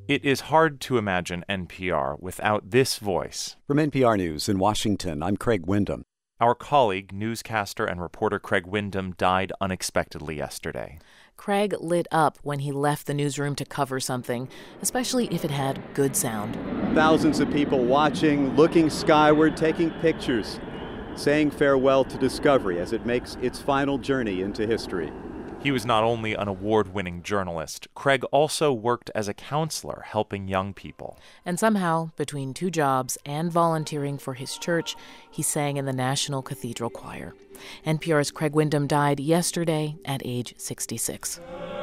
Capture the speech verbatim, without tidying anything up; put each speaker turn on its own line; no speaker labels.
It is hard to imagine N P R without this voice.
From N P R News in Washington, I'm Craig Windham.
Our colleague, newscaster and reporter Craig Windham, died unexpectedly yesterday.
Craig lit up when he left the newsroom to cover something, especially if it had good sound.
Thousands of people watching, looking skyward, taking pictures, saying farewell to Discovery as it makes its final journey into history.
He was not only an award-winning journalist, Craig also worked as a counselor helping young people.
And somehow, between two jobs and volunteering for his church, he sang in the National Cathedral Choir. N P R's Craig Windham died yesterday at age sixty-six.